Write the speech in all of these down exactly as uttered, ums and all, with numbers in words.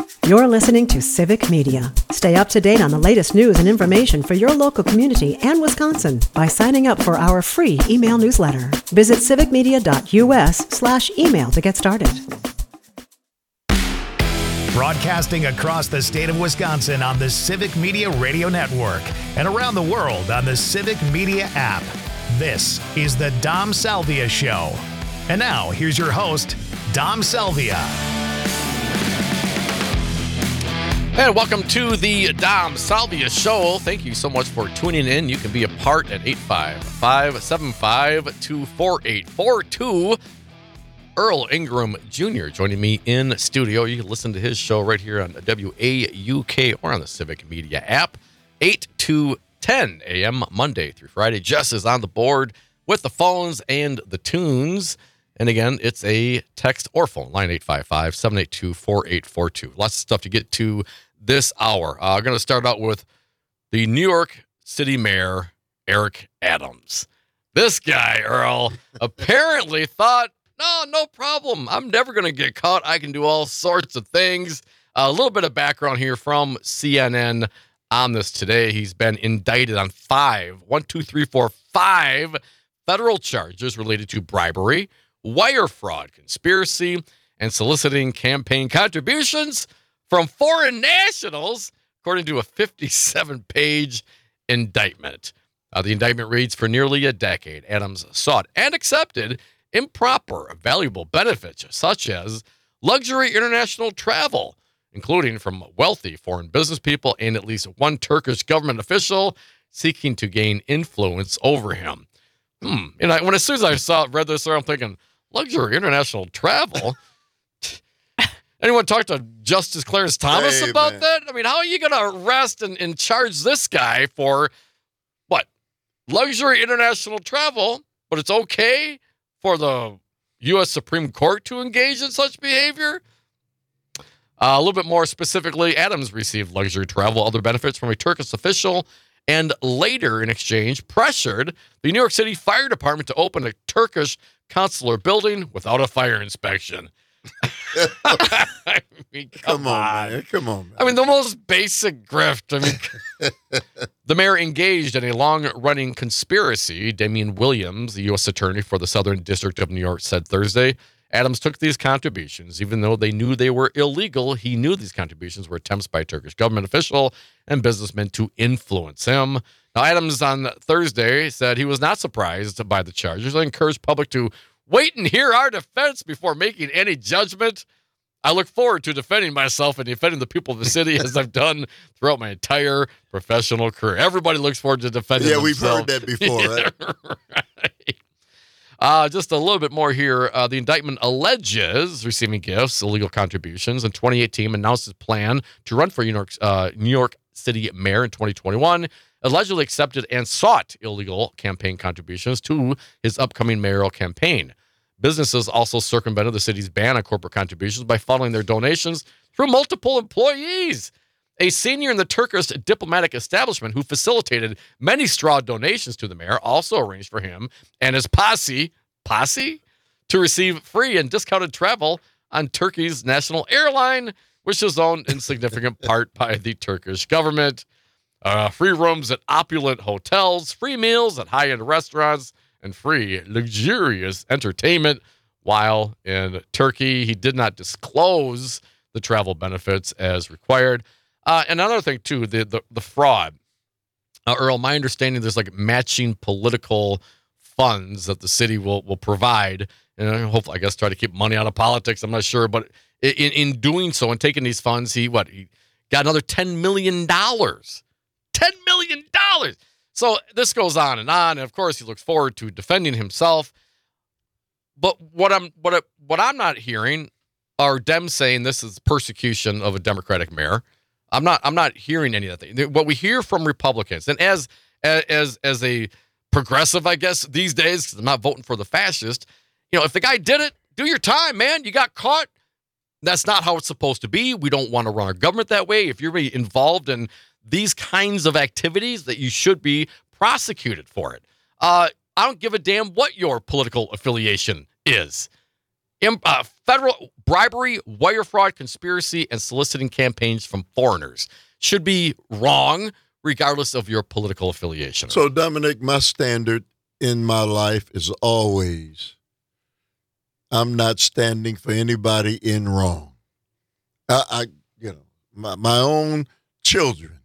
You're listening to Civic Media. Stay up to date on the latest news and information for your local community and Wisconsin by signing up for our free email newsletter. Visit civicmedia.us slash email to get started. Broadcasting across the state of Wisconsin on the Civic Media Radio Network and around the world on the Civic Media app. This is the Dom Salvia Show. And now, here's your host, Dom Salvia. And welcome to the Dom Salvia Show. Thank you so much for tuning in. You can be a part at eight five five, seven five two, four eight four two. Earl Ingram Junior joining me in studio. You can listen to his show right here on W A U K or on the Civic Media app, eight to ten a.m. Monday through Friday. Jess is on the board with the phones and the tunes. And again, it's a text or phone line, eight five five, seven eight two, four eight four two. Lots of stuff to get to this hour. Uh, I'm going to start out with the New York City Mayor, Eric Adams. This guy, Earl, apparently thought, no, no problem. I'm never going to get caught. I can do all sorts of things. Uh, a little bit of background here from C N N on this today. He's been indicted on five, one, two, three, four, five federal charges related to bribery, wire fraud, conspiracy, and soliciting campaign contributions from foreign nationals, according to a fifty-seven page indictment. Uh, the indictment reads, for nearly a decade, Adams sought and accepted improper, valuable benefits, such as luxury international travel, including from wealthy foreign business people and at least one Turkish government official seeking to gain influence over him. Hmm. And I, when as soon as I saw read this, I'm thinking, luxury international travel? Anyone talk to Justice Clarence Thomas hey, about man. that? I mean, how are you going to arrest and, and charge this guy for, what, luxury international travel, but it's okay for the U S Supreme Court to engage in such behavior? Uh, a little bit more specifically, Adams received luxury travel, other benefits from a Turkish official, and later, in exchange, pressured the New York City Fire Department to open a Turkish consular building without a fire inspection. I mean, come, come on, on, man. Come on, man. I mean, the most basic grift. I mean, the mayor engaged in a long-running conspiracy. Damian Williams, the U S attorney for the Southern District of New York, said Thursday, Adams took these contributions. Even though they knew they were illegal, he knew these contributions were attempts by a Turkish government official and businessmen to influence him. Now, Adams on Thursday said he was not surprised by the charges. I encouraged public to wait and hear our defense before making any judgment. I look forward to defending myself and defending the people of the city as I've done throughout my entire professional career. Everybody looks forward to defending Yeah, themselves. we've heard that before, right? right. Uh, just a little bit more here. Uh, the indictment alleges receiving gifts, illegal contributions. In twenty eighteen, announced his plan to run for New York, uh, New York City mayor in twenty twenty-one, allegedly accepted and sought illegal campaign contributions to his upcoming mayoral campaign. Businesses also circumvented the city's ban on corporate contributions by funneling their donations through multiple employees. A senior in the Turkish diplomatic establishment who facilitated many straw donations to the mayor also arranged for him and his posse, posse, to receive free and discounted travel on Turkey's national airline, which is owned in significant part by the Turkish government. Uh, free rooms at opulent hotels, free meals at high-end restaurants, and free luxurious entertainment. While in Turkey, he did not disclose the travel benefits as required. Uh, another thing, too, the the, the fraud. Uh, Earl, my understanding, there's like matching political funds that the city will will provide. And hopefully, I guess, try to keep money out of politics. I'm not sure. But in, in doing so and taking these funds, he, what, he got another ten million dollars. ten million dollars. So this goes on and on. And, of course, he looks forward to defending himself. But what I'm what I, what I'm not hearing are Dems saying this is persecution of a Democratic mayor. I'm not. I'm not hearing any of that. What we hear from Republicans, and as as as a progressive, I guess these days, because I'm not voting for the fascist. You know, if the guy did it, do your time, man. You got caught. That's not how it's supposed to be. We don't want to run our government that way. If you're really involved in these kinds of activities, that you should be prosecuted for it. Uh, I don't give a damn what your political affiliation is. Im- uh, federal bribery, wire fraud, conspiracy, and soliciting campaigns from foreigners should be wrong, regardless of your political affiliation. So, Dominic, my standard in my life is always, I'm not standing for anybody in wrong. I, I you know, my, my own children,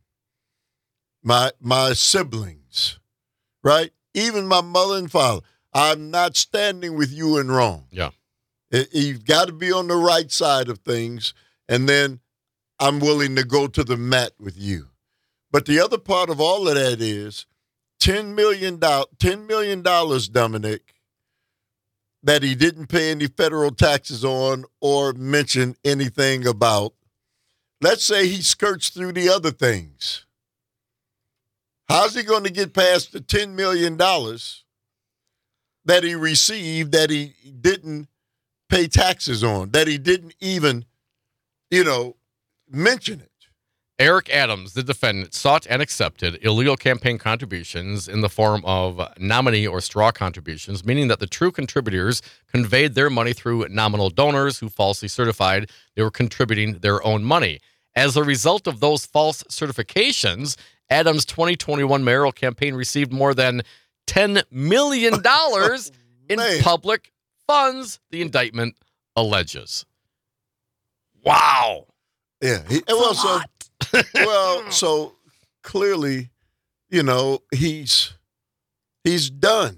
my my siblings, right? Even my mother and father. I'm not standing with you in wrong. Yeah. It, you've got to be on the right side of things, and then I'm willing to go to the mat with you. But the other part of all of that is ten million dollars, ten million dollars, Dominic, that he didn't pay any federal taxes on or mention anything about. Let's say he skirts through the other things. How's he going to get past the ten million dollars that he received that he didn't pay taxes on, that he didn't even, you know, mention it? Eric Adams, the defendant, sought and accepted illegal campaign contributions in the form of nominee or straw contributions, meaning that the true contributors conveyed their money through nominal donors who falsely certified they were contributing their own money. As a result of those false certifications, Adams' twenty twenty-one mayoral campaign received more than ten million dollars in Man. public funds, the indictment alleges. Wow. Yeah. He, well, so, well, so clearly, you know, he's he's done.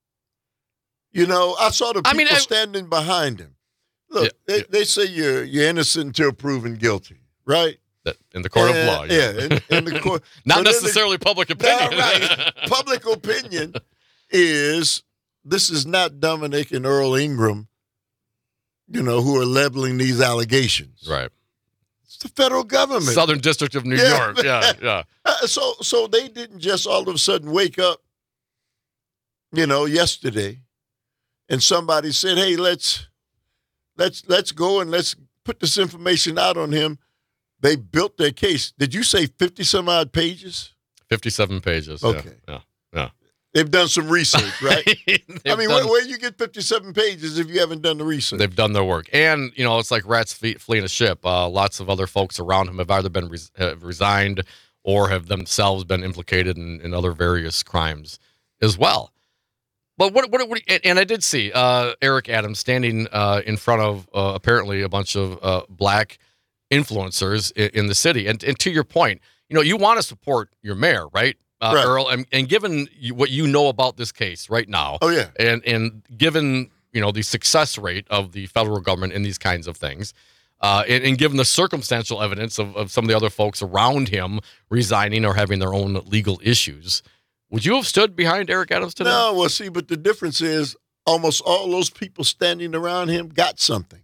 You know, I saw the people I mean, I, standing behind him. Look, Yeah, they, yeah. they say you're you're innocent until proven guilty, right? that- in the court And- of law. Yeah, in, in the court. Not but in the- necessarily public opinion. Yeah, right. Public opinion is this is not Dominic and Earl Ingram, you know, who are leveling these allegations. Right. It's the federal government. Southern District of New Yeah. York. Yeah, yeah. Uh, so, so they didn't just all of a sudden wake up, you know, yesterday, and somebody said, "Hey, let's let's let's go and let's put this information out on him." They built their case. Did you say fifty some odd pages? fifty-seven pages. yeah, Okay. Yeah. Yeah. They've done some research, right? They've I mean, done- where, where you get fifty-seven pages if you haven't done the research? They've done their work. And, you know, it's like rats fle- fleeing a ship. Uh, lots of other folks around him have either been res- have resigned or have themselves been implicated in, in other various crimes as well. But what, what, what and- and I did see uh, Eric Adams standing uh, in front of uh, apparently a bunch of uh, black influencers in, in the city. And, and to your point, you know, you want to support your mayor, right, uh, Right. Earl? And, and given you, what you know about this case right now, Oh, yeah. and and given you know the success rate of the federal government in these kinds of things, uh, and, and given the circumstantial evidence of, of some of the other folks around him resigning or having their own legal issues, would you have stood behind Eric Adams today? No, well, see, but the difference is almost all those people standing around him got something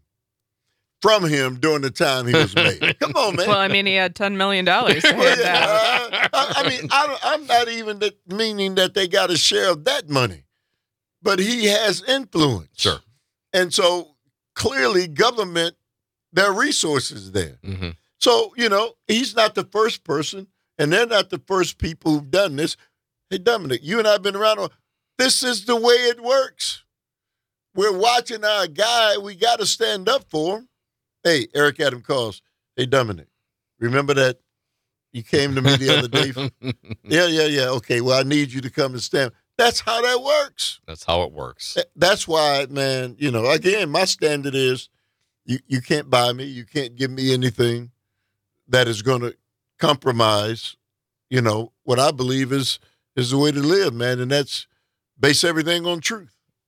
from him during the time he was mayor. Come on, man. Well, I mean, he had ten million dollars to Well, hand yeah, out. uh, I, I mean, I don't, I'm not even that, meaning that they got a share of that money, but he has influence. Sure. And so clearly, government, there are resources there. hmm So, you know, he's not the first person, and they're not the first people who've done this. Hey, Dominic, you and I have been around. This is the way it works. We're watching our guy. We got to stand up for him. Hey, Eric Adams calls. Hey, Dominic, remember that you came to me the other day? yeah, yeah, yeah. Okay, well, I need you to come and stand. That's how that works. That's how it works. Th- That's why, man, you know, again, my standard is you, you can't buy me. You can't give me anything that is going to compromise, you know, what I believe is is the way to live, man. And that's base everything on truth.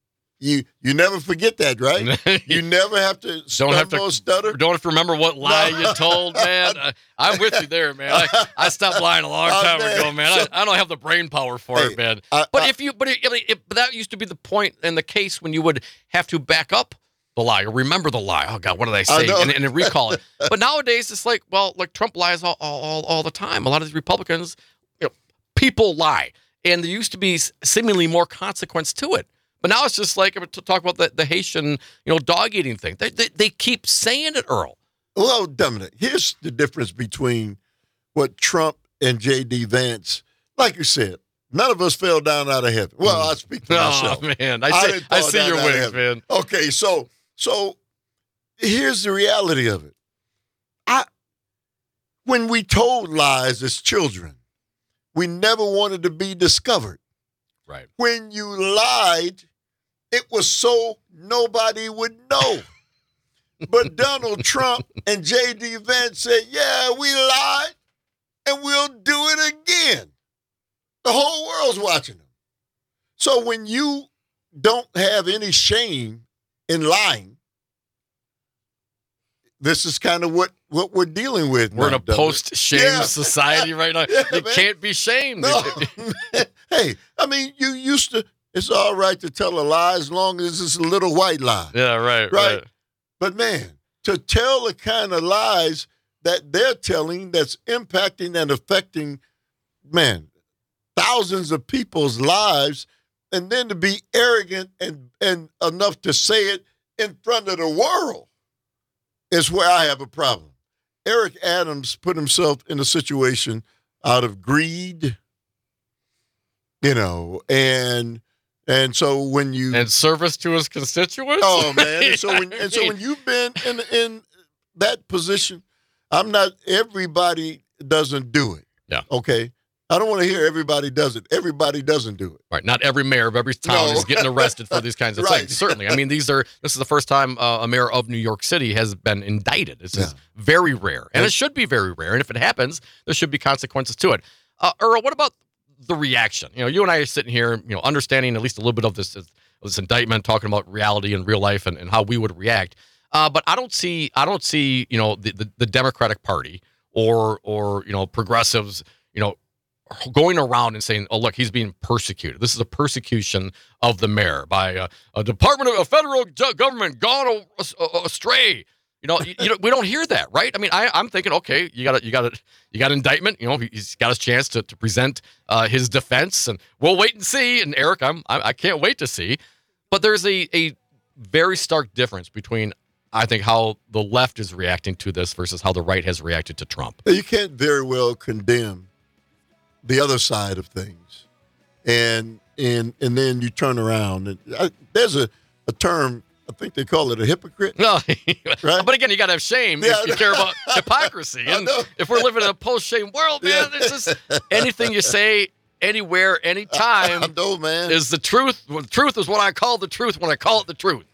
You you never forget that, right? You never have to Don't have stumble to or stutter. Don't have to remember what lie No. you told, man. I, I'm with you there, man. I, I stopped lying a long Oh, time man. ago, man. I, I don't have the brain power for Hey, it, man. I- But I- if you, but it, it, it- but that used to be the point in the case when you would have to back up the lie or remember the lie. Oh God, what did I I say? know. And, and then recall it. But nowadays it's like, well, like Trump lies all, all, all, all the time. A lot of these Republicans, you know, people lie, and there used to be seemingly more consequence to it. But now it's just like to talk about the, the Haitian, you know, dog eating thing. They, they they keep saying it, Earl. Well, Dominic, here's the difference between what Trump and J D. Vance, like you said, none of us fell down out of heaven. Well, I speak for myself. Oh man, I I see, didn't I, fall see down your out of wings, heaven. man. Okay, so So here's the reality of it. I, when we told lies as children, we never wanted to be discovered. Right. When you lied, it was so nobody would know. But Donald Trump and J D. Vance said, yeah, we lied, and we'll do it again. The whole world's watching them. So when you don't have any shame in lying, this is kind of what, what we're dealing with. We're now, in a post-shame yeah. society right now. Yeah, you man. can't be shamed. No. Hey, I mean, you used to, it's all right to tell a lie as long as it's a little white lie. Yeah, right, Right. right. But, man, to tell the kind of lies that they're telling that's impacting and affecting, man, thousands of people's lives, and then to be arrogant and, and enough to say it in front of the world is where I have a problem. Eric Adams put himself in a situation out of greed, you know, and and so when you And service to his constituents? oh man, and so when and so when you've been in in that position, I'm not everybody doesn't do it. Yeah. Okay. I don't want to hear everybody does it. Everybody doesn't do it. Right. Not every mayor of every town No. is getting arrested for these kinds of Right. things. Certainly. I mean, these are, this is the first time uh, a mayor of New York City has been indicted. This is Yeah. very rare. And And- it should be very rare. And if it happens, there should be consequences to it. Uh, Earl, what about the reaction? You know, you and I are sitting here, you know, understanding at least a little bit of this, of this indictment, talking about reality and real life and, and how we would react. Uh, but I don't see, I don't see, you know, the, the, the Democratic Party or, or, you know, progressives, you know, going around and saying, oh, look, he's being persecuted. This is a persecution of the mayor by uh, a Department of a federal ju- government gone a- a- astray. You know, you, you know, we don't hear that, right? I mean, I, I'm thinking, okay, you got a, you got a, you got an indictment. You know, he's got his chance to, to present uh, his defense, and we'll wait and see. And Eric, I'm, I, I can't wait to see. But there's a, a very stark difference between, I think, how the left is reacting to this versus how the right has reacted to Trump. You can't very well condemn the other side of things, and and and then you turn around and I, there's a, a term, I think they call it a hypocrite. No, Right? but again, you got to have shame Yeah. if you care about hypocrisy. I And know. if we're living in a post-shame world, man, Yeah. it's just anything you say, anywhere, I anytime know, man. is the truth. Well, the truth is what I call the truth when I call it the truth.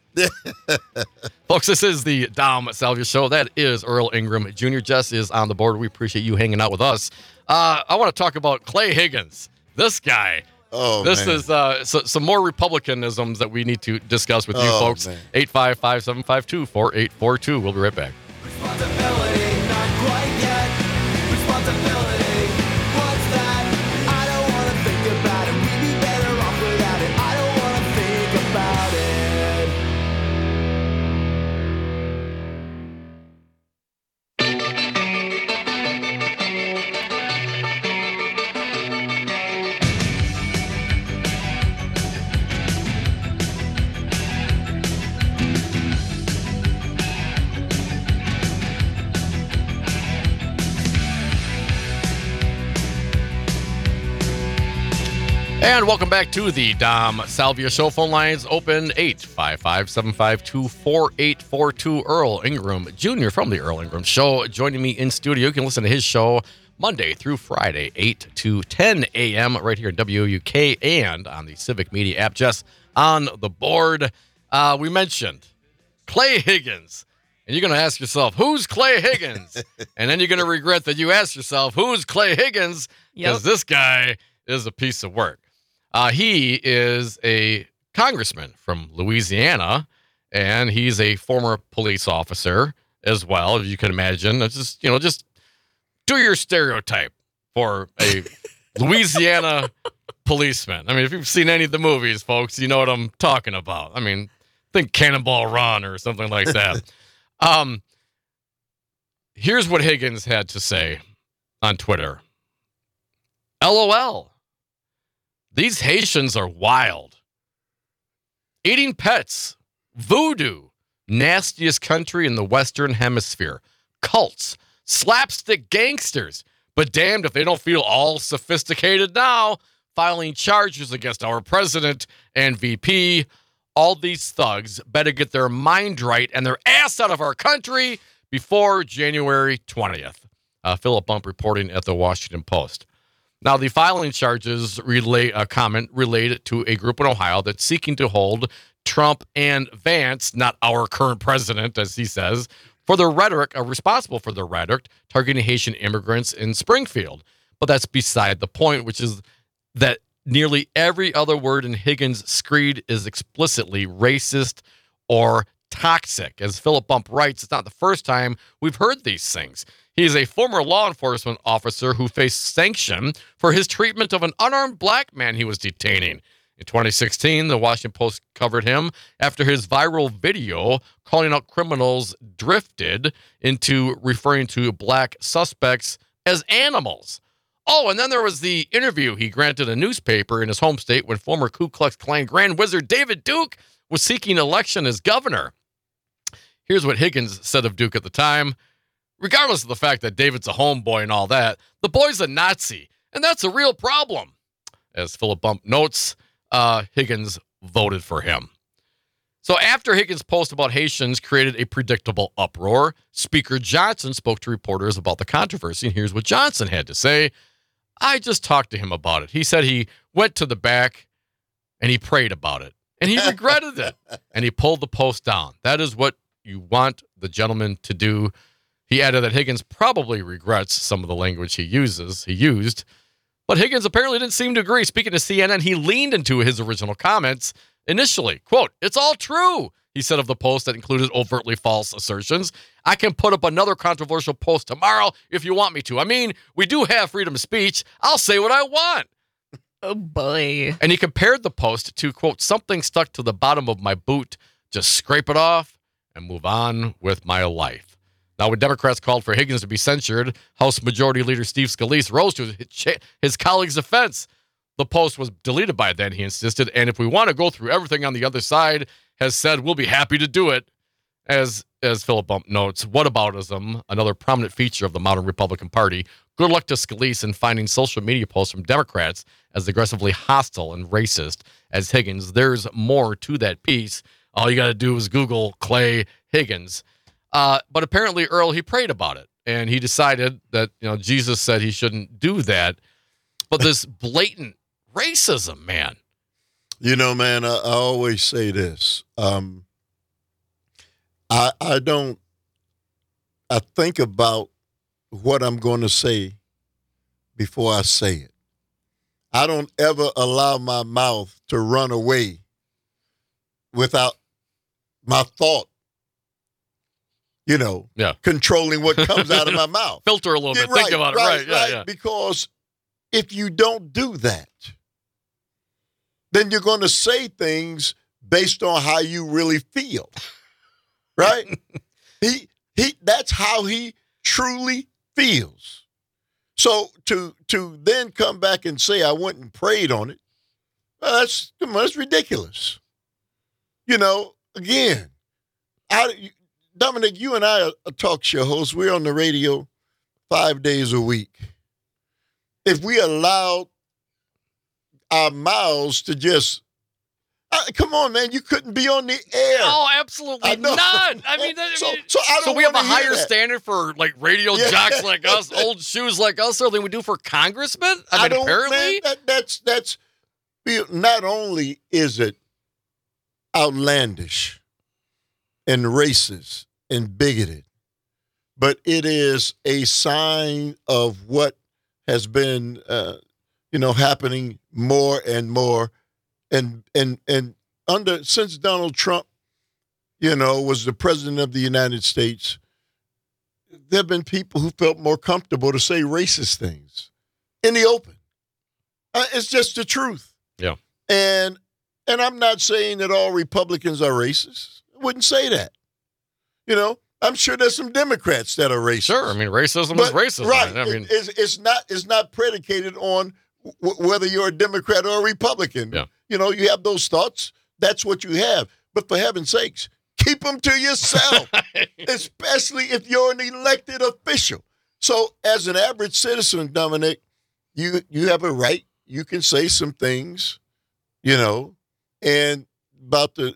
Folks, this is the Dom Salvia Show. That is Earl Ingram Junior Jess is on the board. We appreciate you hanging out with us. Uh, I want to talk about Clay Higgins. This guy. oh, This man. is uh, so, some more Republicanisms that we need to discuss with you Oh, folks. man. eight five five, seven five two, four eight four two. We'll be right back. Responsibility, not quite yet. Responsibility, what's that? I don't wanna think about it. We'd be better off without it. I don't wanna think about it. And welcome back to the Dom Salvia Show. Phone lines open eight five five, seven five two, four eight four two. Earl Ingram Junior from the Earl Ingram Show joining me in studio. You can listen to his show Monday through Friday, eight to ten a.m. right here in W O U K and on the Civic Media app. Just on the board, uh, we mentioned Clay Higgins. And you're going to ask yourself, who's Clay Higgins? And then you're going to regret that you asked yourself, who's Clay Higgins? Because Yep. this guy is a piece of work. Uh, he is a congressman from Louisiana, and he's a former police officer as well, if you can imagine. It's just, you know, just do your stereotype for a Louisiana policeman. I mean, if you've seen any of the movies, folks, you know what I'm talking about. I mean, think Cannonball Run or something like that. um, here's what Higgins had to say on Twitter. LOL. These Haitians are wild. Eating pets. Voodoo. Nastiest country in the Western Hemisphere. Cults. Slapstick gangsters. But damned if they don't feel all sophisticated now, filing charges against our president and V P. all these thugs better get their mind right and their ass out of our country before January twentieth. Uh, Philip Bump reporting at the Washington Post. Now, the filing charges relate a comment related to a group in Ohio that's seeking to hold Trump and Vance, not our current president, as he says, for their rhetoric, are responsible for their rhetoric targeting Haitian immigrants in Springfield. But that's beside the point, which is that nearly every other word in Higgins' screed is explicitly racist or toxic. As Philip Bump writes, it's not the first time we've heard these things. He is a former law enforcement officer who faced sanction for his treatment of an unarmed black man he was detaining. In twenty sixteen, the Washington Post covered him after his viral video calling out criminals drifted into referring to black suspects as animals. Oh, and then there was the interview he granted a newspaper in his home state when former Ku Klux Klan Grand Wizard David Duke was seeking election as governor. Here's what Higgins said of Duke at the time. Regardless of the fact that David's a homeboy and all that, the boy's a Nazi, and that's a real problem. As Philip Bump notes, uh, Higgins voted for him. So after Higgins' post about Haitians created a predictable uproar, Speaker Johnson spoke to reporters about the controversy, and here's what Johnson had to say. I just talked to him about it. He said he went to the back and he prayed about it, and he regretted it, and he pulled the post down. That is what you want the gentleman to do. He added that Higgins probably regrets some of the language he uses, he used, but Higgins apparently didn't seem to agree. Speaking to C N N, he leaned into his original comments initially. Quote, "It's all true," he said of the post that included overtly false assertions. "I can put up another controversial post tomorrow if you want me to. I mean, we do have freedom of speech. I'll say what I want." Oh, boy. And he compared the post to, quote, "something stuck to the bottom of my boot. Just scrape it off and move on with my life." Now, when Democrats called for Higgins to be censured, House Majority Leader Steve Scalise rose to his colleague's defense. The post was deleted by then, he insisted, and if we want to go through everything on the other side has said, we'll be happy to do it. As as Philip Bump notes, whataboutism, another prominent feature of the modern Republican Party. Good luck to Scalise in finding social media posts from Democrats as aggressively hostile and racist as Higgins. There's more to that piece. All you got to do is Google Clay Higgins. Uh, but apparently, Earl, he prayed about it, and he decided that, you know, Jesus said he shouldn't do that. But this blatant racism, man. You know, man, I, I always say this. Um, I I don't. I think about what I'm going to say before I say it. I don't ever allow my mouth to run away without my thought. You know, yeah. controlling what comes out of my mouth. Filter a little Yeah, bit. Think right, about it. right, Right. Yeah, right. yeah. Because if you don't do that, then you're going to say things based on how you really feel. Right? he he that's how he truly feels. So to to then come back and say I went and prayed on it, well, that's come on, that's ridiculous. You know, again, I Dominic, you and I are a talk show hosts. We're on the radio five days a week. If we allowed our mouths to just, uh, come on, man, you couldn't be on the air. Oh, absolutely I know. not. I mean, that, so, I mean, so, I don't so we have a wanna hear higher that. standard for like radio Yeah. jocks like us, old shoes like us, than we do for congressmen. I mean, I don't, apparently, man, that, that's that's. Not only is it outlandish and racist and bigoted, but it is a sign of what has been, uh, you know, happening more and more, and and and under since Donald Trump, you know, was the president of the United States. There have been people who felt more comfortable to say racist things in the open. Uh, it's just the truth. Yeah. And and I'm not saying that all Republicans are racist. I wouldn't say that. You know, I'm sure there's some Democrats that are racist. sure. I mean, racism But- is racism. Right. I mean, It- it's, it's not it's not predicated on w- whether you're a Democrat or a Republican. Yeah. You know, you have those thoughts. That's what you have. But for heaven's sakes, keep them to yourself, especially if you're an elected official. So as an average citizen, Dominic, you you have a right. You can say some things, you know, and about the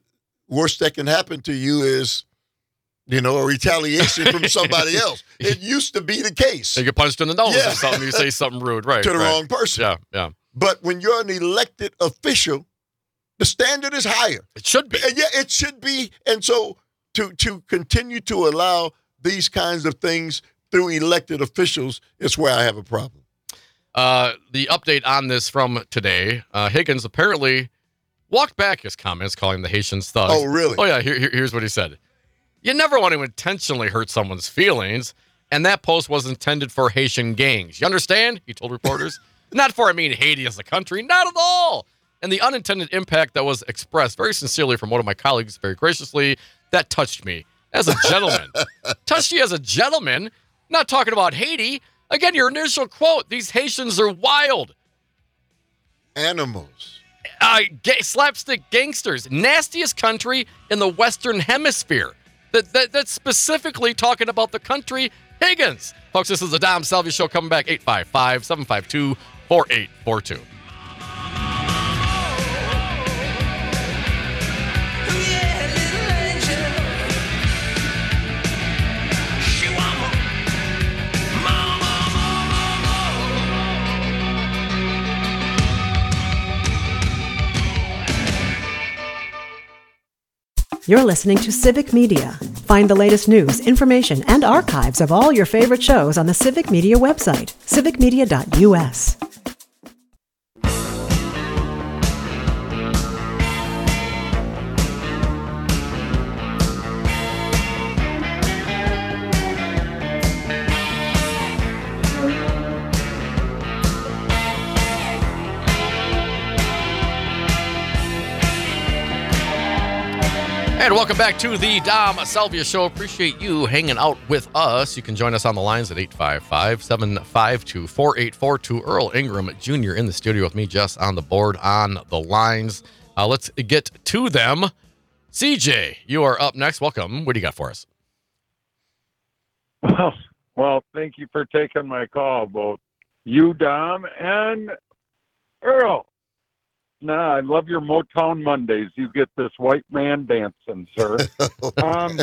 worst that can happen to you is, you know, a retaliation from somebody else. It used to be the case. You get punched in the nose Yeah. or something. You say something rude, right? to the right. wrong person. Yeah, yeah. But when you're an elected official, the standard is higher. It should be. And yeah, it should be. And so to to continue to allow these kinds of things through elected officials is where I have a problem. Uh, the update on this from today, uh, Higgins apparently walked back his comments, calling the Haitians thugs. Oh, really? Oh, yeah. Here, here- here's what he said. You never want to intentionally hurt someone's feelings, and that post was intended for Haitian gangs. You understand? He told reporters. Not for, I mean, Haiti as a country. Not at all. And the unintended impact that was expressed very sincerely from one of my colleagues, very graciously, that touched me as a gentleman. Touched you as a gentleman. Not talking about Haiti. Again, your initial quote, these Haitians are wild. Animals. Uh, ga- slapstick gangsters. Nastiest country in the Western Hemisphere. That, that That's specifically talking about the country Higgins. Folks, this is the Dom Salvia Show coming back, eight five five, seven five two, four eight four two. You're listening to Civic Media. Find the latest news, information, and archives of all your favorite shows on the Civic Media website, civic media dot u s. And welcome back to the Dom Salvia Show. Appreciate you hanging out with us. You can join us on the lines at eight five five, seven five two, four eight four two. Earl Ingram Junior in the studio with me, Jess on the board on the lines. Uh, let's get to them. C J, you are up next. Welcome. What do you got for us? Well, well, thank you for taking my call, both you, Dom, and Earl. Nah, I love your Motown Mondays. You get this white man dancing, sir. um,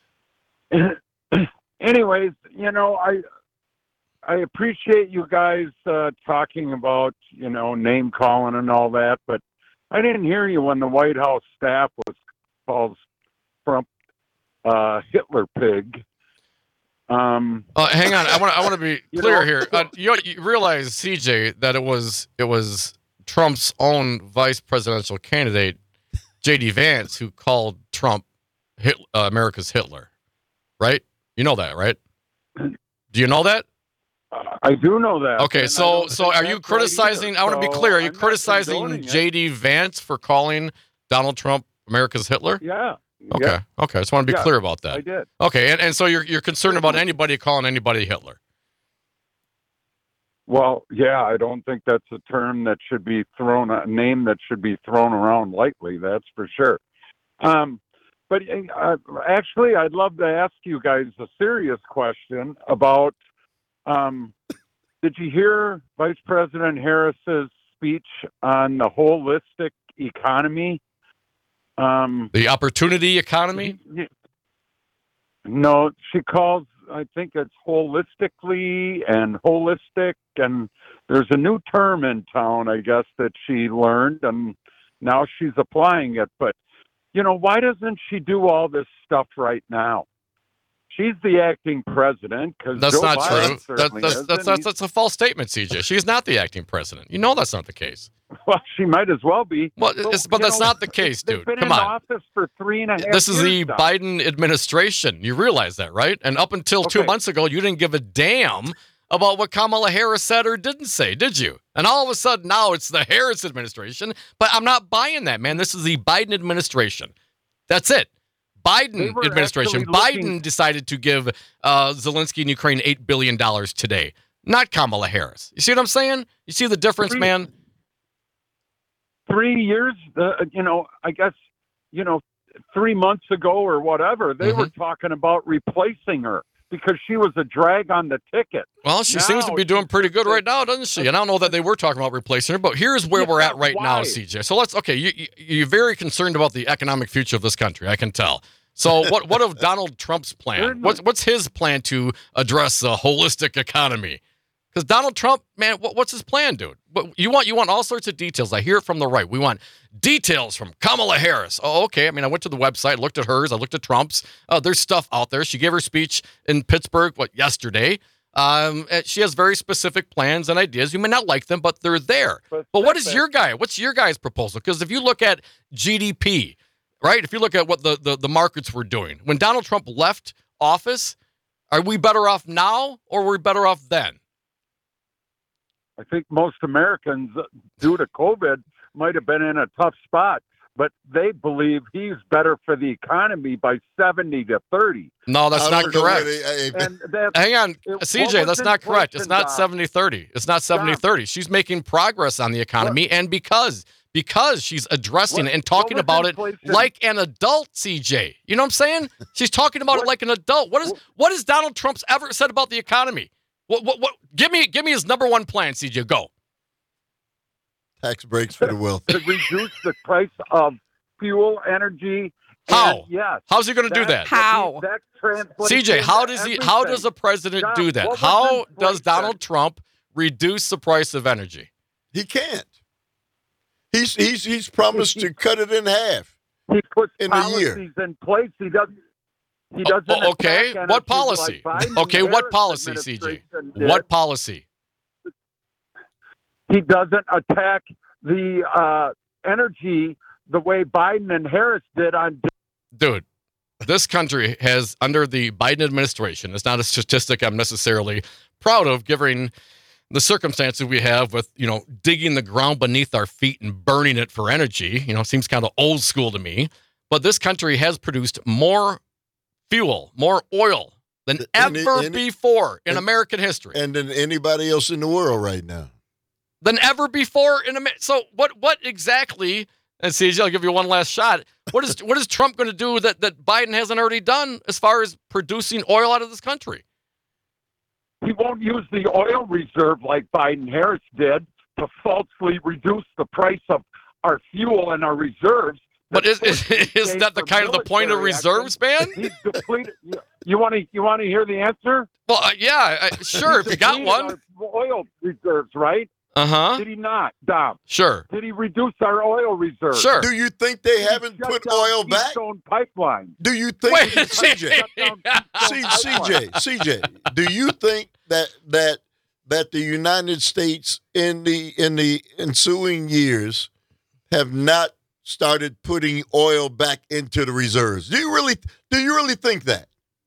anyways, you know, I I appreciate you guys uh, talking about, you know, name calling and all that, but I didn't hear you when the White House staff was called Trump uh, Hitler pig. Um, Uh, hang on, I want to I want to be You clear know- here. Uh, you, you realize, C J, that it was it was Trump's own vice presidential candidate, J D Vance, who called Trump Hit, uh, America's Hitler, right? You know that, right? Do you know that? I do know that. Okay, and I so don't so think are you that's right criticizing? either. I want to be So clear. Are you I'm not criticizing condoning it. J D Vance for calling Donald Trump America's Hitler? Yeah. Okay, Yeah, okay. I just want to be Yeah, clear about I that. did. Okay, and, and so you're you're concerned about anybody calling anybody Hitler? Well, yeah, I don't think that's a term that should be thrown, a name that should be thrown around lightly. That's for sure. Um, but uh, actually, I'd love to ask you guys a serious question about. Um, did you hear Vice President Harris's speech on the holistic economy? Um, The opportunity economy? No, she calls, I think it's holistically and holistic, and there's a new term in town, I guess, that she learned, and now she's applying it. But, you know, why doesn't she do all this stuff right now? She's the acting president. Cause That's Joe not Biden true. That, certainly that's, isn't. that's, that's, that's a false statement, C J. She's not the acting president. You know that's not the case. Well, she might as well be. Well, it's, but you that's know, not the case, they've dude. been Come in on. office for three and a half This is the years now. Biden administration. You realize that, right? And up until two Okay. months ago, you didn't give a damn about what Kamala Harris said or didn't say, did you? And all of a sudden now it's the Harris administration. But I'm not buying that, man. This is the Biden administration. That's it. They Biden were administration. actually looking- Biden decided to give uh, Zelensky and Ukraine eight billion dollars today, not Kamala Harris. You see what I'm saying? You see the difference, Three- man? Three years, uh, you know, I guess, you know, three months ago or whatever, they Mhm. were talking about replacing her. because she was a drag on the ticket. Well, she Now seems to be doing she's pretty good just a- right now, doesn't she? And I don't know that they were talking about replacing her, but here's where Yeah, we're at right now, why? C J. So let's okay. You, you, you're very concerned about the economic future of this country. I can tell. So what what of Donald Trump's plan? What's what's his plan to address the holistic economy? Because Donald Trump, man, what, what's his plan, dude? What, you want you want all sorts of details. I hear it from the right. We want details from Kamala Harris. Oh, okay. I mean, I went to the website, looked at hers, I looked at Trump's. Oh, there's stuff out there. She gave her speech in Pittsburgh, what, yesterday. Um, and she has very specific plans and ideas. You may not like them, but they're there. But what is your guy? What's your guy's proposal? Because if you look at G D P, right? If you look at what the, the, the markets were doing, when Donald Trump left office, are we better off now or were we better off then? I think most Americans, due to COVID, might have been in a tough spot, but they believe he's better for the economy by seventy to thirty. No, that's I not don't know correct. where they- hey, And that's, Hang on, It- C J, what that's was not correct. It's inflation, not Don? seventy thirty. It's not seventy thirty. She's making progress on the economy, and because because she's addressing What- it and talking what was about it inflation? like an adult, C J. You know what I'm saying? She's talking about it What- like an adult. What is what has Donald Trump's ever said about the economy? What what what give me give me his number one plan, C J. Go. tax breaks for the wealthy. to reduce the price of fuel, energy. How? And yes. How's he going to do that? How? That translates C J, into how does he how everything. does a president John, do that? what was How does inflation? Donald Trump reduce the price of energy? He can't. He's he's he's promised to cut it in half. He puts in a year? policies in place. He doesn't. He doesn't. Oh, okay, attack what energy policy? like Biden Okay, and what Harris policy, C J? administration did. What policy? He doesn't attack the uh, energy the way Biden and Harris did on. Dude, this country has, under the Biden administration, it's not a statistic I'm necessarily proud of, given the circumstances we have with, you know, digging the ground beneath our feet and burning it for energy. You know, seems kind of old school to me. But this country has produced more fuel, more oil than Any- ever any- before in and- American history. And than anybody else in the world right now. than ever before in America. So what what exactly, and C J, I'll give you one last shot. What is what is Trump going to do that, that Biden hasn't already done as far as producing oil out of this country? He won't use the oil reserve like Biden Harris did to falsely reduce the price of our fuel and our reserves. But is is, That's what is that the for kind of the point of military reserves, man? action. He's depleted. You- You want to you want to hear the answer? Well, uh, yeah, I, sure, if He's you got depleted one. our oil reserves, right? Uh-huh. Did he not, Dom? Sure. Did he reduce our oil reserves? Sure. Do you think they He haven't shut put down oil back? Keystone Pipeline. Do you think Wait, C J? Shut down C, Keystone CJ, Pipeline. CJ, do you think that that that the United States in the in the ensuing years have not started putting oil back into the reserves? Do you really do you really think that?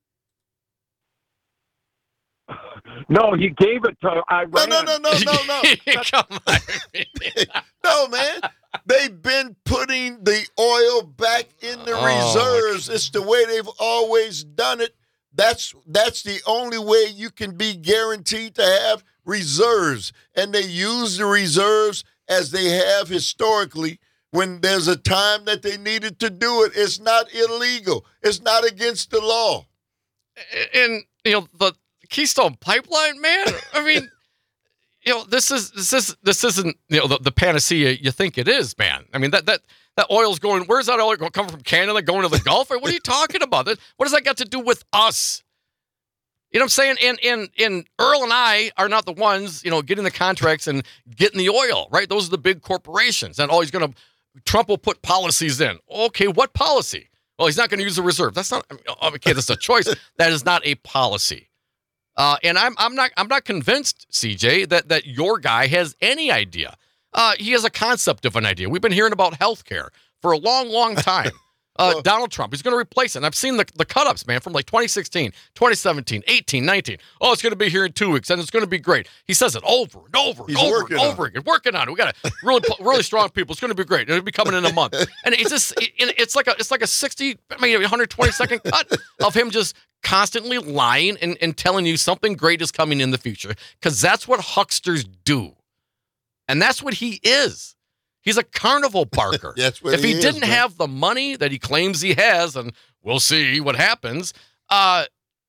No, he gave it to No, Iran. no, no, no, no, no. Come on. No, man. They've been putting the oil back in the Oh, my reserves. It's the way they've always done it. That's that's the only way you can be guaranteed to have reserves. And they use the reserves as they have historically when there's a time that they needed to do it. It's not illegal. It's not against the law. And you know the Keystone Pipeline, man. I mean, you know this is this is this isn't you know the, the panacea you think it is, man. I mean that that that oil's going. Where's that oil going? Coming from Canada, going to the Gulf? What are you talking about? That what does that got to do with us? You know what I'm saying? And and and Earl and I are not the ones you know getting the contracts and getting the oil, right? Those are the big corporations, and oh, he's gonna Trump will put policies in. Okay, what policy? Well, he's not going to use the reserve. That's not I mean, okay. That's a choice. That is not a policy. Uh, and I'm I'm not I'm not convinced, C J, that that your guy has any idea. Uh, he has a concept of an idea. We've been hearing about healthcare for a long, long time. Uh, Well- Donald Trump, he's going to replace it. And I've seen the, the cut-ups, man, from like twenty sixteen, twenty seventeen, eighteen, nineteen. Oh, it's going to be here in two weeks, and it's going to be great. He says it over and over and He's over working and on over again. Working on it. We got a really really strong people. It's going to be great. It'll be coming in a month. And it's just it, it's like a it's like a sixty, I mean, one hundred twenty second cut of him just constantly lying and, and telling you something great is coming in the future, because that's what hucksters do. And that's what he is. He's a carnival barker. That's what if he, he is, didn't man. have the money that he claims he has, and we'll see what happens, uh,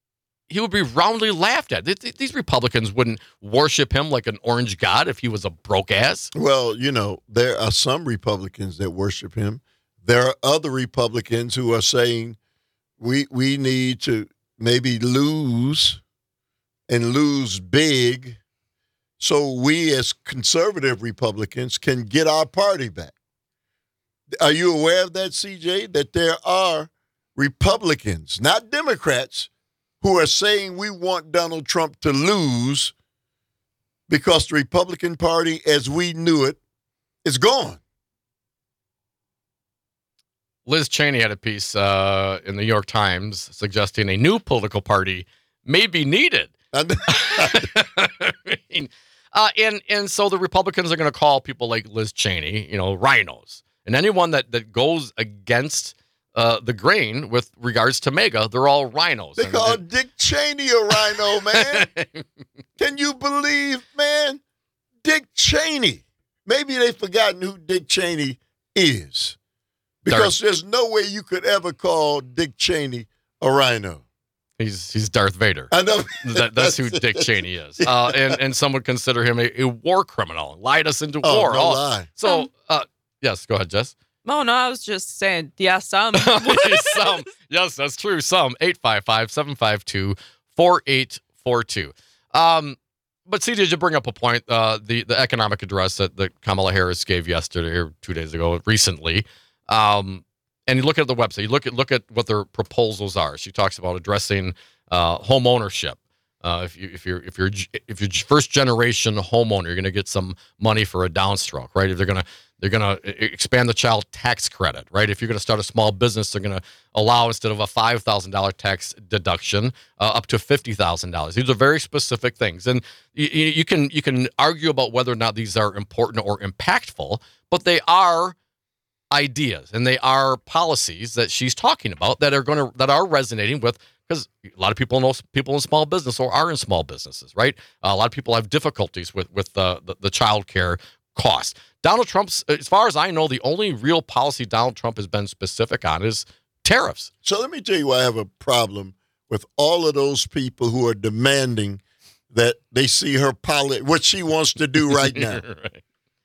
he would be roundly laughed at. Th- th- These Republicans wouldn't worship him like an orange god if he was a broke ass. Well, you know, there are some Republicans that worship him. There are other Republicans who are saying we we need to maybe lose and lose big so we as conservative Republicans can get our party back. Are you aware of that, C J, that there are Republicans, not Democrats, who are saying we want Donald Trump to lose because the Republican Party, as we knew it, is gone? Liz Cheney had a piece uh, in the New York Times suggesting a new political party may be needed. I mean, uh, and and so the Republicans are going to call people like Liz Cheney, you know, rhinos, and anyone that that goes against uh, the grain with regards to MAGA, they're all rhinos. They and, call and, Dick Cheney a rhino, man. Can you believe, man? Dick Cheney. Maybe they've forgotten who Dick Cheney is. Because Darth, there's no way you could ever call Dick Cheney a rhino. He's he's Darth Vader. I know. that, that's who Dick Cheney is. Uh, and, and some would consider him a, a war criminal. Lied us into oh, war. No oh, lie. So, uh, yes, go ahead, Jess. Oh, no, I was just saying, yeah, some. some. Yes, that's true. Some. eight five five, seven five two, four eight four two. Um, but C J, did you bring up a point? Uh, the, the economic address that, that Kamala Harris gave yesterday or two days ago, recently. Um, and you look at the website, you look at look at what their proposals are. She talks about addressing uh, home ownership. Uh, if you if you're if you're if you're first generation homeowner, you're going to get some money for a downstroke, right? If they're going to they're going to expand the child tax credit, right? If you're going to start a small business, they're going to allow, instead of a five thousand dollar tax deduction, uh, up to fifty thousand dollars. These are very specific things, and you, you can you can argue about whether or not these are important or impactful, but they are ideas and they are policies that she's talking about that are going to that are resonating with, because a lot of people know people in small business or are in small businesses, right? Uh, a lot of people have difficulties with with the the, the child care cost. Donald Trump's, as far as I know, the only real policy Donald Trump has been specific on is tariffs. So let me tell you why I have a problem with all of those people who are demanding that they see her pilot what she wants to do right now. Right.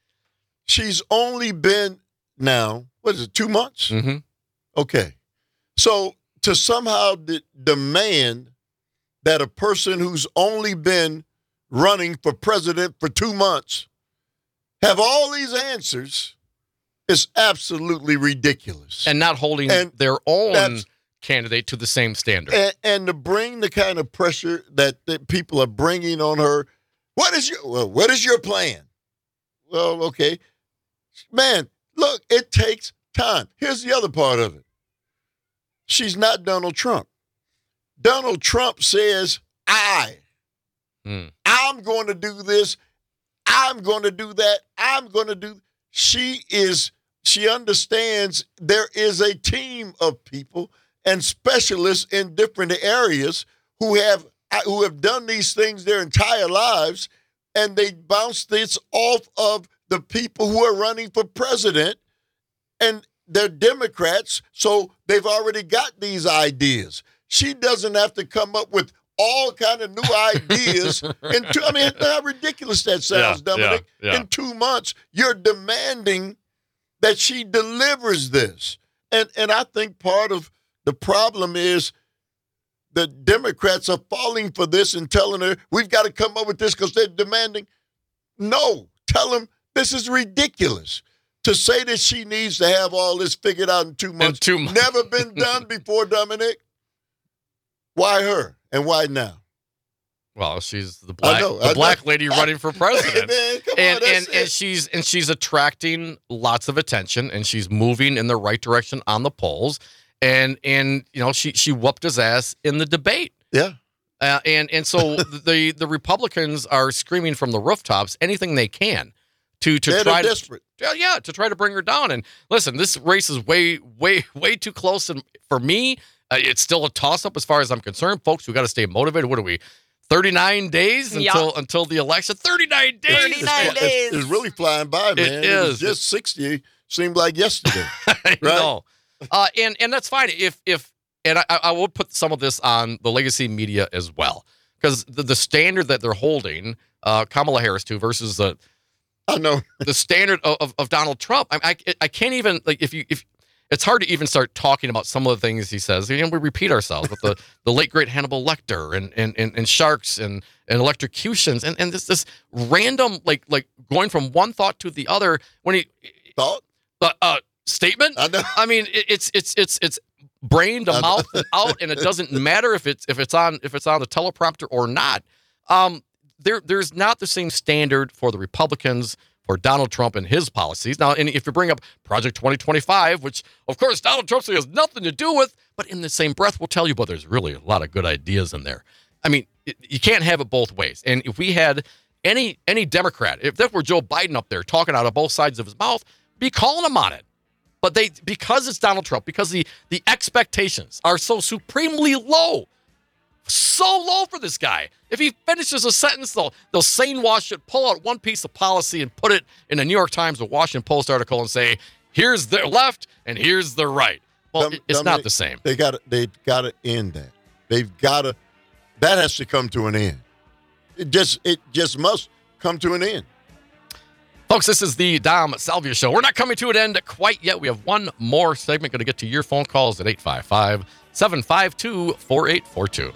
She's only been now, what is it, two months? Mm-hmm. Okay. So to somehow de- demand that a person who's only been running for president for two months have all these answers is absolutely ridiculous. And not holding And their own that's- candidate to the same standard. And, and to bring the kind of pressure that, that people are bringing on her, what is your well, what is your plan? Well, okay. Man, look, it takes time. Here's the other part of it. She's not Donald Trump. Donald Trump says, I, Hmm. I'm going to do this. I'm going to do that. I'm going to do. She is, she understands there is a team of people and specialists in different areas who have, who have done these things their entire lives, and they bounce this off of the people who are running for president, and they're Democrats, so they've already got these ideas. She doesn't have to come up with all kind of new ideas. in two, I mean, how ridiculous that sounds, Yeah, Dominic. yeah, yeah. In two months, you're demanding that she delivers this. And, and I think part of the problem is the Democrats are falling for this and telling her, we've got to come up with this because they're demanding. No, tell them this is ridiculous. To say that she needs to have all this figured out in two months, two months. never been done before, Dominic. Why her and why now? Well, she's the black know, the I black know. lady running for president. Man, come and on, and that's and it. she's and she's attracting lots of attention, and she's moving in the right direction on the polls. And and you know, she she whooped his ass in the debate. Yeah. Uh, and and so the the Republicans are screaming from the rooftops anything they can to to They're try to desperate. yeah, yeah to try to bring her down. And listen, this race is way way way too close, and for me, uh, it's still a toss up as far as I'm concerned. Folks, we got to stay motivated. What are we? thirty-nine days Yeah. until until the election. thirty-nine days. thirty-nine It's, days. it's really flying by, man. It, was is. just sixty. Seemed like yesterday. I know. Uh, and and that's fine if if and I, I will put some of this on the legacy media as well, because the, the standard that they're holding uh, Kamala Harris to versus the I know the standard of, of, of Donald Trump. I, I I can't even like if you if it's hard to even start talking about some of the things he says. You know, we repeat ourselves with the, the late great Hannibal Lecter and and, and, and sharks and, and electrocutions and, and this this random like like going from one thought to the other when he thought uh, uh statement. I know. I mean it, it's it's it's it's brain to mouth and out, and it doesn't matter if it's if it's on if it's on the teleprompter or not. Um, there there's not the same standard for the Republicans, for Donald Trump and his policies. Now, and if you bring up Project twenty twenty-five, which of course Donald Trump has nothing to do with, but in the same breath will tell you, but there's really a lot of good ideas in there. I mean, it, you can't have it both ways. And if we had any any Democrat, if that were Joe Biden up there talking out of both sides of his mouth, be calling him on it. But they, because it's Donald Trump, because the, the expectations are so supremely low, so low for this guy. If he finishes a sentence, they'll, they'll sane wash it, pull out one piece of policy and put it in a New York Times or Washington Post article and say, here's the left and here's the right. Well, Dom- it's Dominic, not the same. They got they got to end that. They've got to. That has to come to an end. It just it just must come to an end. Folks, this is the Dom Salvia Show. We're not coming to an end quite yet. We have one more segment. Going to get to your phone calls at eight five five, seven five two, four eight four two.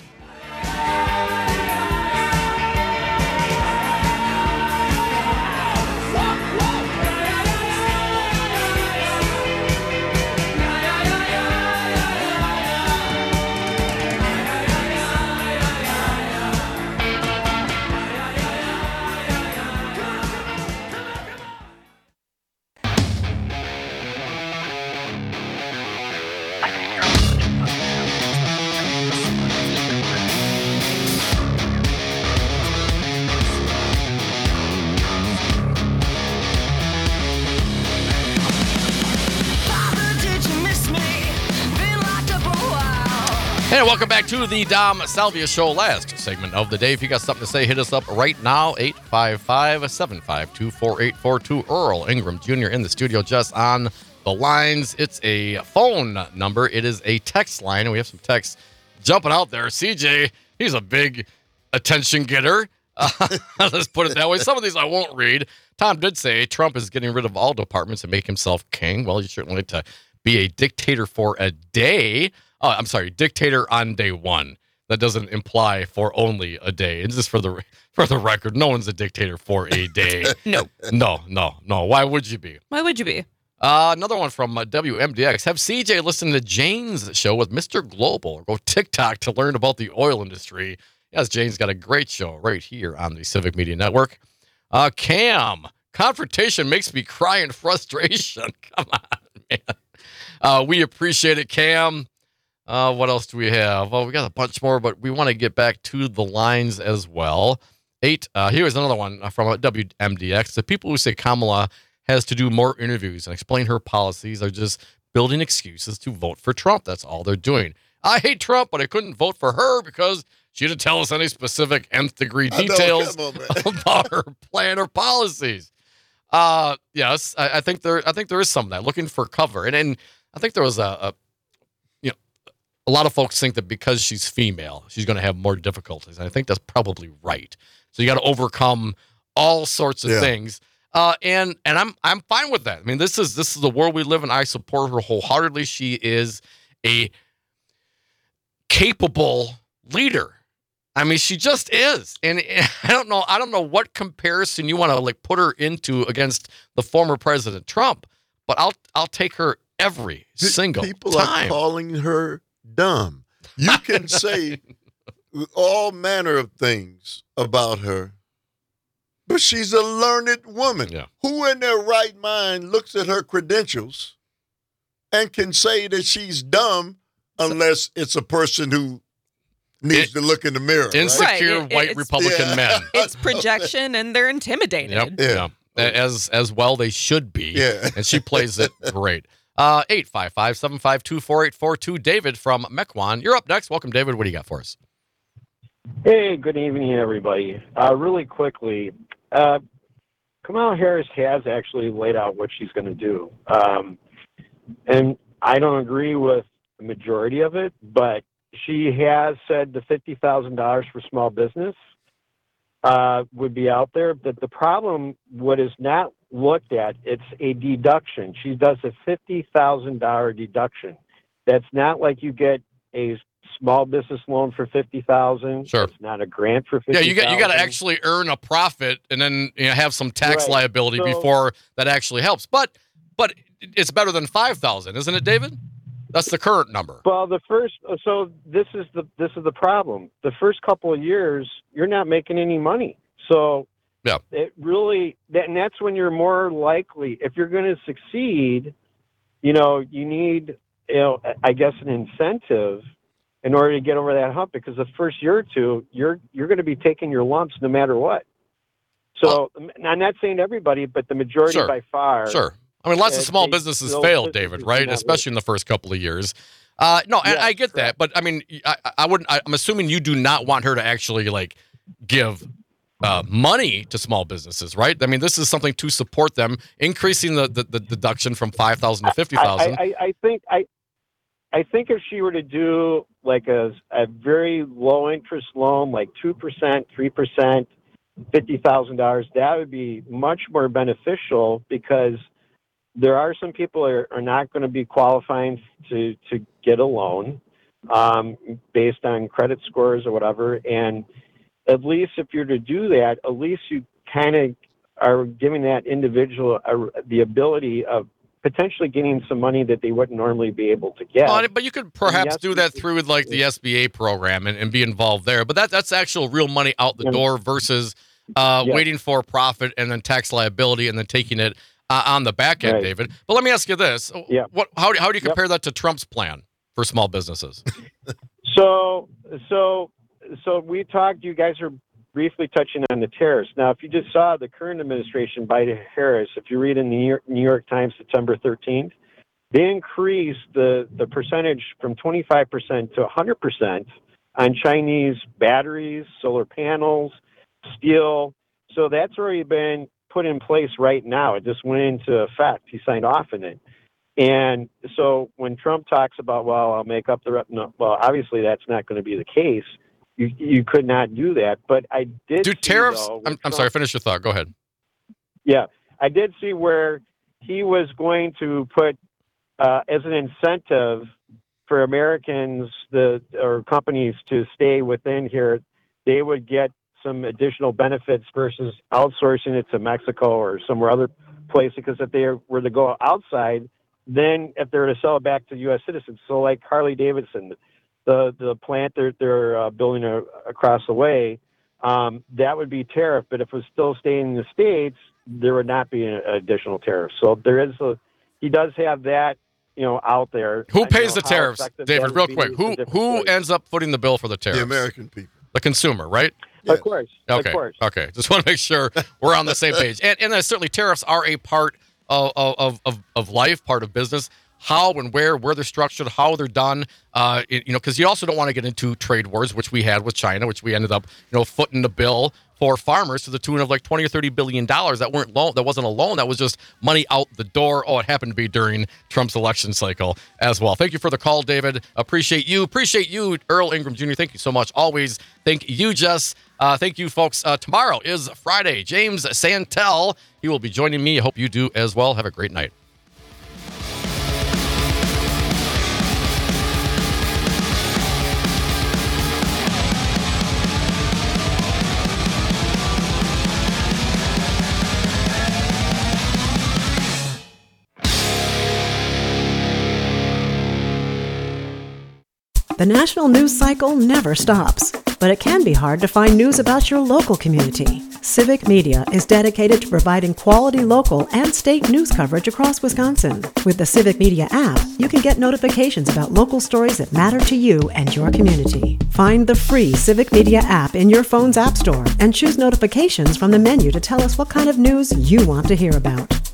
And welcome back to the Dom Salvia Show, last segment of the day. If you got something to say, hit us up right now, eight five five, seven five two, four eight four two. Earl Ingram Junior in the studio just on the lines. It's a phone number. It is a text line, and we have some texts jumping out there. C J, he's a big attention getter. Uh, let's put it that way. Some of these I won't read. Tom did say Trump is getting rid of all departments and make himself king. Well, you certainly like to be a dictator for a day. Oh, I'm sorry, dictator on day one. That doesn't imply for only a day. It's just for the for the record, no one's a dictator for a day. No. No, no, no. Why would you be? Why would you be? Uh, another one from uh, W M D X. Have C J listen to Jane's show with Mister Global or go TikTok to learn about the oil industry. Yes, Jane's got a great show right here on the Civic Media Network. Uh, Cam, confrontation makes me cry in frustration. Come on, man. Uh, we appreciate it, Cam. Uh, what else do we have? Well, we got a bunch more, but we want to get back to the lines as well. Eight. Uh, here's another one from W M D X. The people who say Kamala has to do more interviews and explain her policies are just building excuses to vote for Trump. That's all they're doing. I hate Trump, but I couldn't vote for her because she didn't tell us any specific nth degree details I know, come on, about her plan or policies. Uh, yes, I, I think there. I think there is some of that looking for cover, and and I think there was a, a you know, a lot of folks think that because she's female, she's going to have more difficulties, and I think that's probably right. So you got to overcome all sorts of Yeah. things. Uh, and and I'm I'm fine with that. I mean, this is this is the world we live in. I support her wholeheartedly. She is a capable leader. I mean, she just is. And, and I don't know. I don't know what comparison you want to like put her into against the former President Trump. But I'll I'll take her every Pe- single People time. are calling her dumb. You can say all manner of things about her, but she's a learned woman. Yeah. Who in their right mind looks at her credentials and can say that she's dumb unless it's a person who needs It- to look in the mirror, right? Insecure Right, it- white it's- Republican Yeah. men. It's projection, and they're intimidated. Yep. Yeah. Yeah. As as well they should be. Yeah. And she plays it great. Uh, eight five five, seven five two, four eight four two. David from Mequon. You're up next. Welcome, David. What do you got for us? Hey, good evening, everybody. Uh, really quickly, uh, Kamala Harris has actually laid out what she's going to do. Um, and I don't agree with the majority of it, but she has said the fifty thousand dollars for small business uh, would be out there. But the problem, what is not looked at, it's a deduction. She does a fifty thousand dollars deduction. That's not like you get a small business loan for fifty thousand dollars. Sure. It's not a grant for fifty thousand dollars. Yeah, you got you got to actually earn a profit and then you know, have some tax Right. liability So- before that actually helps. But but it's better than five thousand, isn't it, David? That's the current number. Well, the first, so this is the this is the problem. The first couple of years, you're not making any money. So Yeah. it really, that, and that's when you're more likely, if you're going to succeed, you know, you need, you know, I guess an incentive in order to get over that hump, because the first year or two, you're you're going to be taking your lumps no matter what. So I'm not saying everybody, but the majority Sure. by far. Sure. I mean, lots of Uh, small they- businesses those fail, businesses David, do right? not Especially in the first couple of years. Uh, no, and Yes, I get that, correct. but I mean, I, I wouldn't. I, I'm assuming you do not want her to actually like give uh, money to small businesses, right? I mean, this is something to support them, increasing the, the, the deduction from five thousand to fifty I, thousand. I, I think I, I think if she were to do like a a very low interest loan, like two percent, three percent, fifty thousand dollars, that would be much more beneficial, because there are some people that are, are not going to be qualifying to to get a loan um, based on credit scores or whatever. And at least if you're to do that, at least you kind of are giving that individual a, the ability of potentially getting some money that they wouldn't normally be able to get. Well, but you could perhaps yes, do that through with like the S B A program and, and be involved there. But that that's actual real money out the Yeah. door versus uh, Yeah. waiting for profit and then tax liability and then taking it uh, on the back end, Right. David. But let me ask you this: Yeah. What? How, do- how do you Yep. compare that to Trump's plan for small businesses? So, so, so we talked. You guys are briefly touching on the tariffs. Now, if you just saw the current administration, Biden Harris, if you read in the New York, New York Times, September thirteenth, they increased the the percentage from twenty-five percent to one hundred percent on Chinese batteries, solar panels, steel. So that's already been put in place right now. It just went into effect. He signed off on it. And so when Trump talks about, well, I'll make up the rep, no, well, obviously that's not going to be the case. You you could not do that. But I did. Do see, tariffs? though, I'm, when I'm Trump- sorry. Finish your thought. Go ahead. Yeah, I did see where he was going to put uh, as an incentive for Americans, the or companies to stay within here, they would get some additional benefits versus outsourcing it to Mexico or somewhere other place. Because if they were to go outside, then if they were to sell it back to U S citizens, so like Harley Davidson, the the plant they're they're uh, building a, across the way, um, that would be tariff. But if it was still staying in the States, there would not be an additional tariff. So there is a, he does have that, you know, out there. Who I pays know the how tariffs, effective David? that Real would quick. be Who is a different who story. ends up footing the bill for the tariffs? The American people. The consumer, right? Yes. Of course. Okay. Of course. Okay. Just want to make sure we're on the same page. And and uh, certainly tariffs are a part of of, of of life, part of business. How and where, where they're structured, how they're done, uh, it- you know, because you also don't want to get into trade wars, which we had with China, which we ended up, you know, footing the bill for farmers to the tune of like twenty or thirty billion dollars. That weren't loan, that wasn't a loan, that was just money out the door. Oh, it happened to be during Trump's election cycle as well. Thank you for the call, David. Appreciate you. Appreciate you, Earl Ingram Junior Thank you so much. Always. Thank you, Jess. Uh, thank you, folks. Uh, tomorrow is Friday. James Santel, he will be joining me. I hope you do as well. Have a great night. The national news cycle never stops, but it can be hard to find news about your local community. Civic Media is dedicated to providing quality local and state news coverage across Wisconsin. With the Civic Media app, you can get notifications about local stories that matter to you and your community. Find the free Civic Media app in your phone's app store and choose notifications from the menu to tell us what kind of news you want to hear about.